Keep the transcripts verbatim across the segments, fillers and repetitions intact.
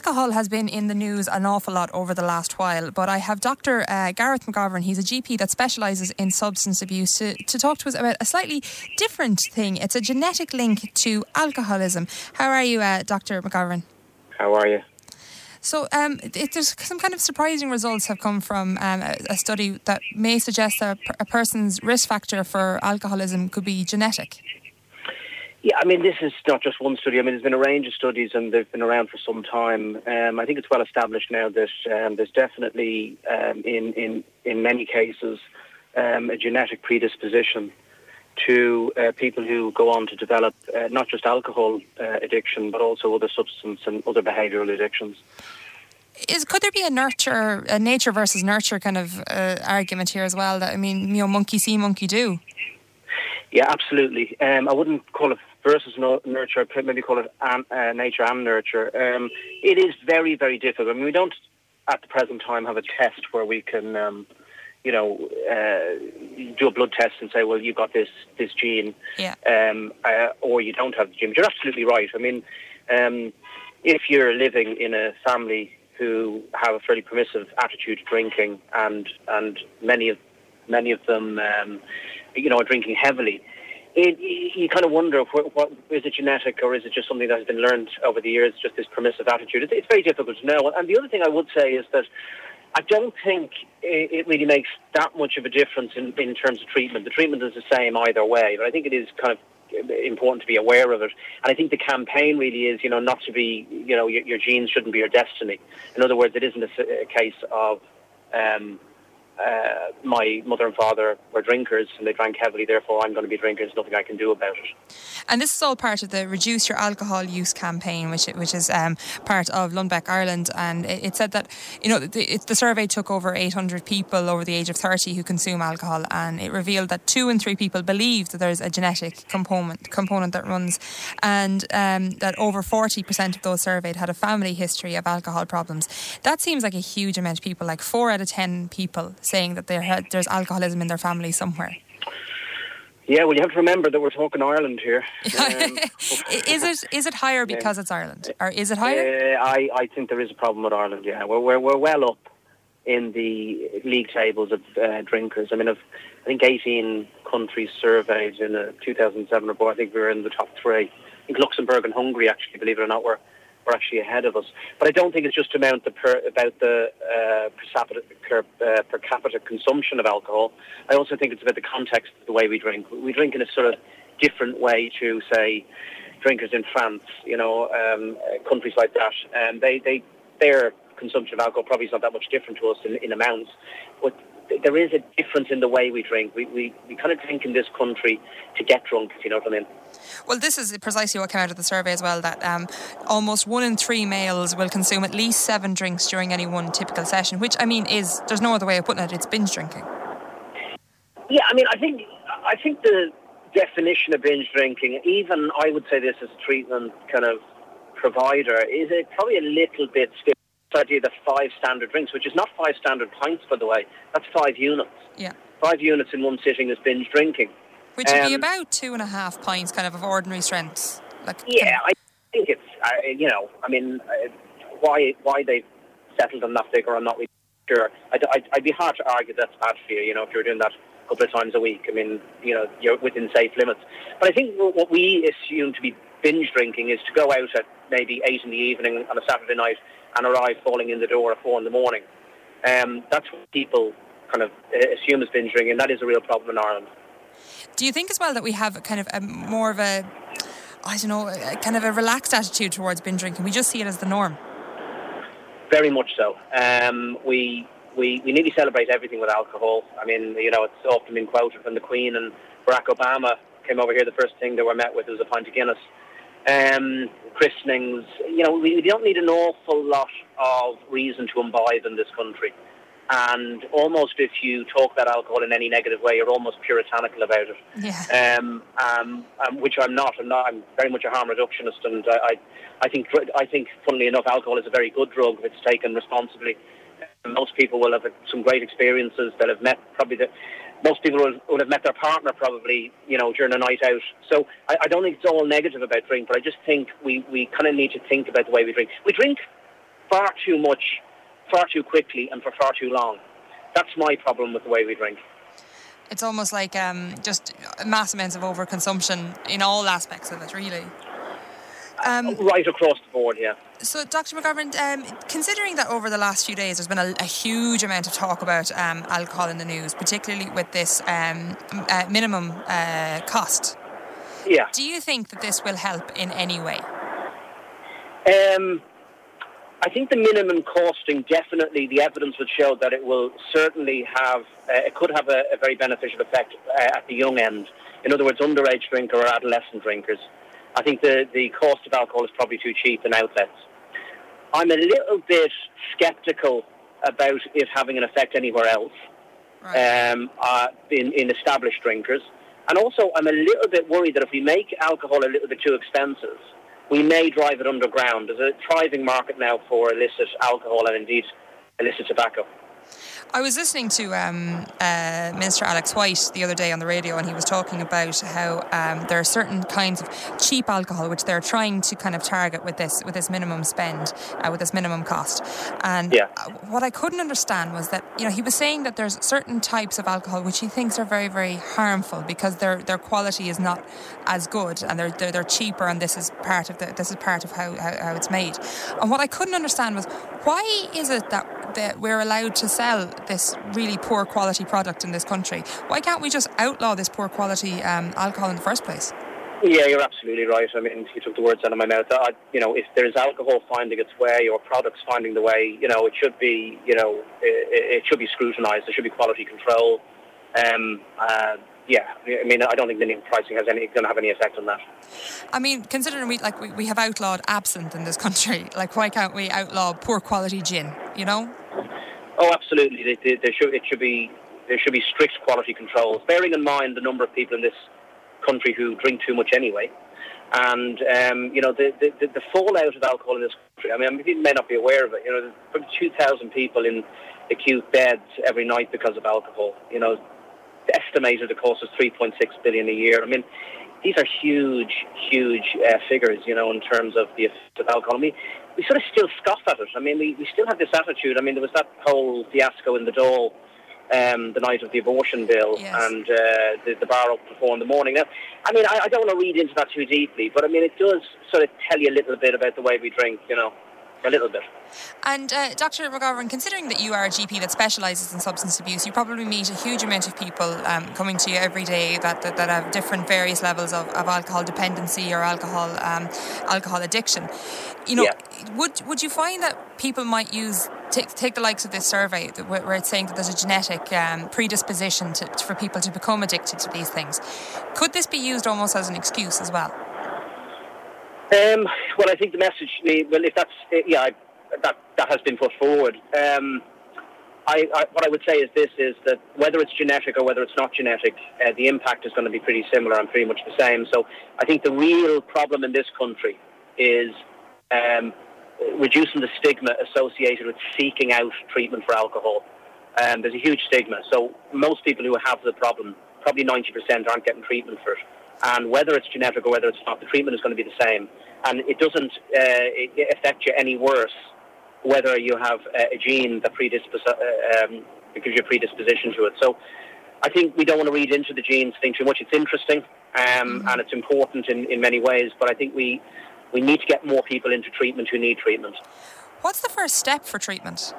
alcohol has been in the news an awful lot over the last while, but I have Doctor Uh, Gareth McGovern. He's a G P that specialises in substance abuse to, to talk to us about a slightly different thing. It's a genetic link to alcoholism. How are you, uh, Doctor McGovern? How are you? So um, it, there's some kind of surprising results have come from um, a, a study that may suggest that a, a person's risk factor for alcoholism could be genetic. Yeah, I mean, this is not just one study. I mean, there's been a range of studies and they've been around for some time. Um, I think it's well established now that um, there's definitely, um, in, in, in many cases, um, a genetic predisposition to uh, people who go on to develop uh, not just alcohol uh, addiction, but also other substance and other behavioural addictions. Is could there be a nurture, a nature versus nurture kind of uh, argument here as well? That I mean, you know, monkey see, monkey do. Yeah, absolutely. Um, I wouldn't call it versus no, nurture. I'd maybe call it um, uh, nature and nurture. Um, it is very, very difficult. I mean, we don't at the present time have a test where we can, um, you know, uh, do a blood test and say, well, you've got this this gene, yeah. um, uh, or you don't have the gene. But you're absolutely right. I mean, um, if you're living in a family who have a fairly permissive attitude to drinking, and and many of many of them, um, you know, are drinking heavily, it, you kind of wonder, what, what is it genetic or is it just something that has been learned over the years? Just this permissive attitude. It's, it's very difficult to know. And the other thing I would say is that I don't think it really makes that much of a difference in, in terms of treatment. The treatment is the same either way, but I think it is kind of important to be aware of it. And I think the campaign really is, you know, not to be, you know, your, your genes shouldn't be your destiny. In other words, it isn't a, a case of um, uh, my mother and father were drinkers and they drank heavily, therefore I'm going to be drinking. There's nothing I can do about it. And this is all part of the Reduce Your Alcohol Use campaign, which which is um, part of Lundbeck Ireland. And it, it said that, you know, the, it, the survey took over eight hundred people over the age of thirty who consume alcohol, and it revealed that two in three people believe that there's a genetic component component that runs, and um, that over forty percent of those surveyed had a family history of alcohol problems. That seems like a huge amount of people, like four out of ten people saying that there there's alcoholism in their family somewhere. Yeah, well, you have to remember that we're talking Ireland here. Um, is it is it higher because it's Ireland, or is it higher? Uh, I, I think there is a problem with Ireland. Yeah, we're we're, we're well up in the league tables of uh, drinkers. I mean, of I think eighteen countries surveyed in a two thousand seven report. I think we were in the top three. I think Luxembourg and Hungary, actually, believe it or not, were were actually ahead of us. But I don't think it's just about the per, about the uh, per, capita, per, uh, per capita consumption of alcohol. I also think it's about the context of the way we drink. We drink in a sort of different way to, say, drinkers in France, you know, um, countries like that. And they, they, their consumption of alcohol probably is not that much different to us in, in amounts. But there is a difference in the way we drink. We, we, we kind of drink in this country to get drunk, if you know what I mean. Well, this is precisely what came out of the survey as well, that um, almost one in three males will consume at least seven drinks during any one typical session, which, I mean, is, there's no other way of putting it, it's binge drinking. Yeah, I mean, I think I think the definition of binge drinking, even I would say this as a treatment kind of provider, is a, probably a little bit stiff. The idea of the five standard drinks, which is not five standard pints, by the way, that's five units. Yeah. Five units in one sitting is binge drinking. Which would um, be about two and a half pints, kind of, of ordinary strength. Like, yeah, I think it's, uh, you know, I mean, uh, why why they've settled on that figure, I'm not really sure. I'd, I'd, I'd be hard to argue that's bad for you, you know, if you're doing that a couple of times a week. I mean, you know, you're within safe limits. But I think what we assume to be binge drinking is to go out at maybe eight in the evening on a Saturday night and arrive falling in the door at four in the morning. Um, that's what people kind of uh, assume as binge drinking, and that is a real problem in Ireland. Do you think as well that we have kind of a more of a, I don't know, a kind of a relaxed attitude towards binge drinking? We just see it as the norm. Very much so. Um, we, we we nearly celebrate everything with alcohol. I mean, you know, it's often been quoted from the Queen and Barack Obama came over here. The first thing they were met with was a pint of Guinness. Um, christenings, you know, we, we don't need an awful lot of reason to imbibe in this country. And almost if you talk about alcohol in any negative way, you're almost puritanical about it. Yeah. Um, um, um, which I'm not. I'm not. I'm very much a harm reductionist, and I, I, I think, I think, funnily enough, alcohol is a very good drug if it's taken responsibly. Most people will have some great experiences. They'll have met probably the. Most people will, will have met their partner probably, you know, during a night out. So I, I don't think it's all negative about drink, but I just think we, we kind of need to think about the way we drink. We drink far too much, far too quickly, and for far too long. That's my problem with the way we drink. It's almost like um, just mass amounts of overconsumption in all aspects of it, really. Um, right across the board, yeah. So, Doctor McGovern, um, considering that over the last few days there's been a, a huge amount of talk about um, alcohol in the news, particularly with this um, uh, minimum uh, cost, yeah. do you think that this will help in any way? Um, I think the minimum costing, definitely, the evidence would show that it will certainly have, uh, it could have a, a very beneficial effect uh, at the young end. In other words, underage drinker or adolescent drinkers. I think the, the cost of alcohol is probably too cheap in outlets. I'm a little bit sceptical about it having an effect anywhere else, right. um, uh, in, in established drinkers. And also, I'm a little bit worried that if we make alcohol a little bit too expensive, we may drive it underground. There's a thriving market now for illicit alcohol and indeed illicit tobacco. I was listening to um, uh, Minister Alex White the other day on the radio, and he was talking about how um, there are certain kinds of cheap alcohol which they're trying to kind of target with this with this minimum spend, uh, with this minimum cost. And yeah. what I couldn't understand was that, you know, he was saying that there's certain types of alcohol which he thinks are very, very harmful because their their quality is not as good, and they're they're, they're cheaper, and this is part of the this is part of how, how how it's made. And what I couldn't understand was, why is it that that we're allowed to sell this really poor quality product in this country? Why can't we just outlaw this poor quality um, alcohol in the first place? Yeah, you're absolutely right. I mean, you took the words out of my mouth. I, you know, if there's alcohol finding its way or products finding the way, you know, it should be, you know, it, it should be scrutinised. There should be quality control. Um, uh, yeah, I mean, I don't think minimum pricing has any going to have any effect on that. I mean, considering we like we, we have outlawed absinthe in this country, like why can't we outlaw poor quality gin? You know? Oh, absolutely. There, there, there should it should be there should be strict quality controls, bearing in mind the number of people in this country who drink too much anyway, and um, you know the, the the fallout of alcohol in this country. I mean, people may not be aware of it. You know, there's probably two thousand people in acute beds every night because of alcohol. You know, estimated the cost is three point six billion a year. I mean, these are huge, huge uh, figures. You know, in terms of the effect of alcohol. I mean, we sort of still scoff at it. I mean, we, we still have this attitude. I mean, there was that whole fiasco in the Dáil um, the night of the abortion bill, yes. and uh, the, the bar opened for four in the morning. Now, I mean, I, I don't want to read into that too deeply, but I mean, it does sort of tell you a little bit about the way we drink, you know. A little bit. And uh, Doctor McGovern, considering that you are a G P that specialises in substance abuse, you probably meet a huge amount of people um, coming to you every day that, that, that have different various levels of, of alcohol dependency or alcohol um, alcohol addiction. You know, yeah. would would you find that people might use take take the likes of this survey where it's saying that there's a genetic um, predisposition to, for people to become addicted to these things? Could this be used almost as an excuse as well? Um, well, I think the message, well, if that's, yeah, I, that that has been put forward. Um, I, I, what I would say is this, is that whether it's genetic or whether it's not genetic, uh, the impact is going to be pretty similar and pretty much the same. So I think the real problem in this country is um, reducing the stigma associated with seeking out treatment for alcohol. Um, there's a huge stigma. So most people who have the problem, probably ninety percent, aren't getting treatment for it. And whether it's genetic or whether it's not, the treatment is going to be the same. And it doesn't uh, affect you any worse whether you have a gene that, predispos- uh, um, that gives you a predisposition to it. So I think we don't want to read into the genes thing too much. It's interesting um, mm-hmm. and it's important in, in many ways, but I think we, we need to get more people into treatment who need treatment. What's the first step for treatment?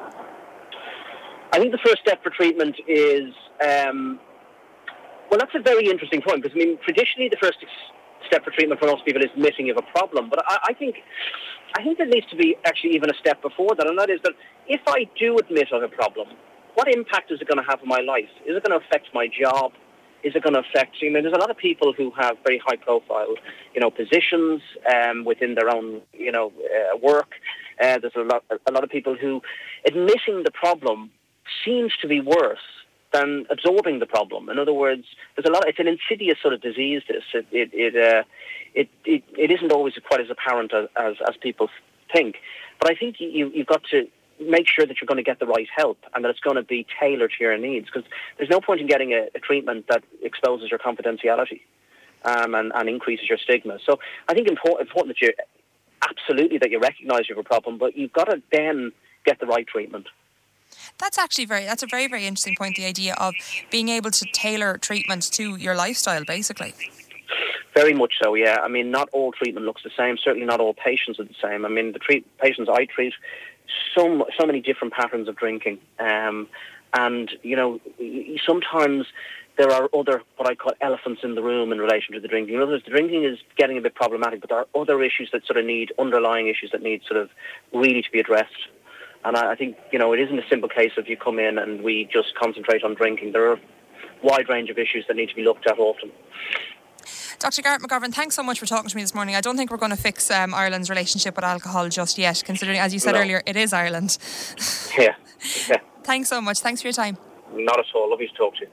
I think the first step for treatment is... Um, Well, that's a very interesting point, because, I mean, traditionally the first step for treatment for most people is admitting you have a problem. But I, I think I think there needs to be actually even a step before that, and that is that if I do admit I have a problem, what impact is it going to have on my life? Is it going to affect my job? Is it going to affect, you know, there's a lot of people who have very high profile, you know, positions um, within their own, you know, uh, work. Uh, there's a lot, a lot of people who admitting the problem seems to be worse than absorbing the problem. In other words, there's a lot. It's an insidious sort of disease. This it it it, uh, it, it it isn't always quite as apparent as as, as people think. But I think you you've got to make sure that you're going to get the right help and that it's going to be tailored to your needs. Because there's no point in getting a, a treatment that exposes your confidentiality um, and and increases your stigma. So I think important important that you absolutely that you recognise you have a problem, but you've got to then get the right treatment. That's actually very, that's a very, very interesting point, the idea of being able to tailor treatment to your lifestyle, basically. Very much so, yeah. I mean, not all treatment looks the same. Certainly not all patients are the same. I mean, the treat, patients I treat, so, so many different patterns of drinking. Um, and, you know, sometimes there are other, what I call elephants in the room in relation to the drinking. In other words, the drinking is getting a bit problematic, but there are other issues that sort of need, underlying issues that need sort of really to be addressed. And I, I think, you know, it isn't a simple case of you come in and we just concentrate on drinking. There are a wide range of issues that need to be looked at often. Doctor Garrett McGovern, thanks so much for talking to me this morning. I don't think we're going to fix um, Ireland's relationship with alcohol just yet, considering, as you said no. earlier, it is Ireland. Yeah. yeah. Thanks so much. Thanks for your time. Not at all. Lovely to talk to you.